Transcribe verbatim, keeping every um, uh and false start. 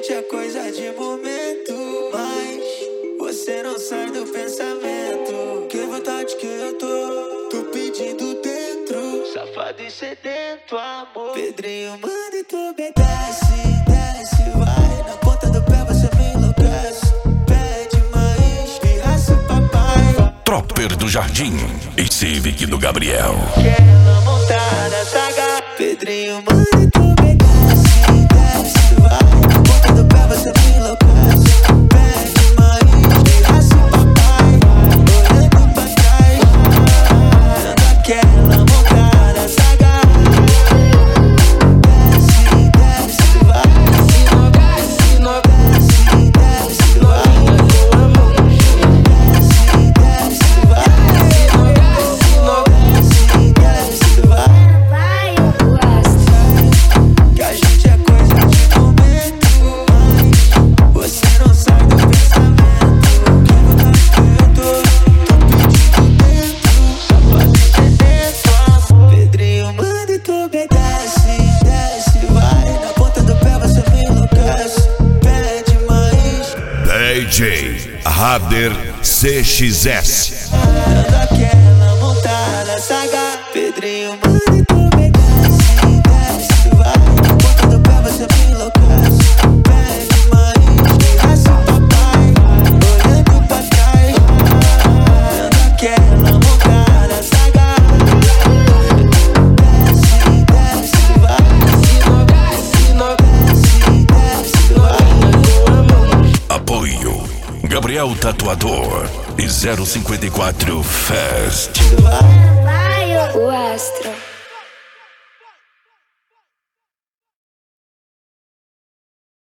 gente é coisa de momento, mas você não sai do pensamento. Que vontade que eu tô, tô pedindo dentro. Safado e sedento, amor. Pedrinho, manda e tu bem desce, desce, vai. Na ponta do pé você me enlouquece. Pede mais, pirraça, papai. Tropper do Jardim e Civic do Gabriel. Aquela montada, saga. Pedrinho, manda e tu bem desce, desce, vai. Na ponta do pé você me enlouquece. Pede mais, pirraça, papai. Olhando pra trás, dando aquela montada, saga. Desce, desce, vai. Desce, desce, desce, vai. Desce, desce, vai. Desce, desce, vai. Que a gente é coisa de momento, mas você não sai do pensamento. Que vontade que eu tô, tô pedindo dentro. Safado e sedento, amor. Pedrinho, manda e tu bem desce, desce, vai. Na ponta do pé você me enlouquece. Pede mais. D J Rader C X S. Dando aquela montada, saga. Pedrinho, manda e tu bem desce, desce, vai. Na ponta do pé você me enlouquece. Pede mais, pirraça, papai. Olhando pra trás, dando aquela montada, saga. Desce, desce, vai. Desce, desce, vai. Apoio Gabriel Tatuador e zero cinquenta e quatro Fest. O Astro.